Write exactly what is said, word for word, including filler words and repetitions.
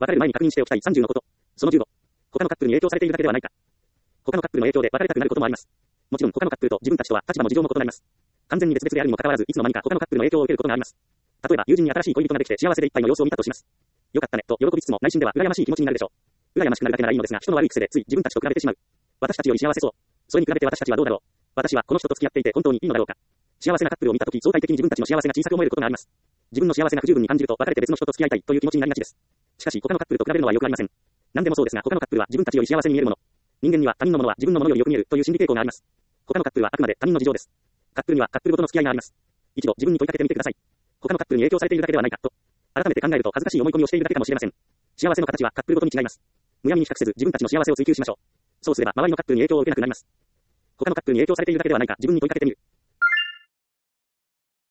別れる前に確認しておきたいさんじゅうのこと。そのじゅうご。他のカップルに影響されているだけではないか。他のカップルの影響で別れたくなることもあります。もちろん他のカップルと自分たちとは立場も事情も異なります。完全に別々であるにもかかわらず、いつの間にか他のカップルの影響を受けることがあります。例えば、友人に新しい恋人ができて幸せでいっぱいの様子を見たとします。よかったね、と喜びつつも内心では羨ましい気持ちになるでしょう。羨ましくなるだけならいいのですが、人の悪い癖でつい自分たちと比べてしまう。私たちより幸せそう。それに比べて私たちはどうだろう。私はこの人と付き合っていて本当にいいのだろうか。幸せなカップルを見たとき、相対的に自分たちの幸せが小さく思えることがあります。自分の幸せが不十分に感じると、別れて別の人と付き合いたいという気持ちになりがちです。しかし、他のカップルと比べるのはよくありません。何でもそうですが、他のカップルは自分たちより幸せに見えるもの。人間には他人のものは自分のものよりよく見えるという心理傾向があります。他のカップルはあくまで他人の事情です。カップルにはカップルごとの付き合いがあります。一度自分に問いかけてみてください。他のカップルに影響されているだけではないかと。改めて考えると恥ずかしい思い込みをしているだけかもしれません。幸せの形はカップルごとに違います。むやみに比較せず自分たちの幸せを追求しましょう。そうすれば周りのカップルに影響を受けなくなります。他のカップルに影響されているだけではないか自分に問いかけてみる。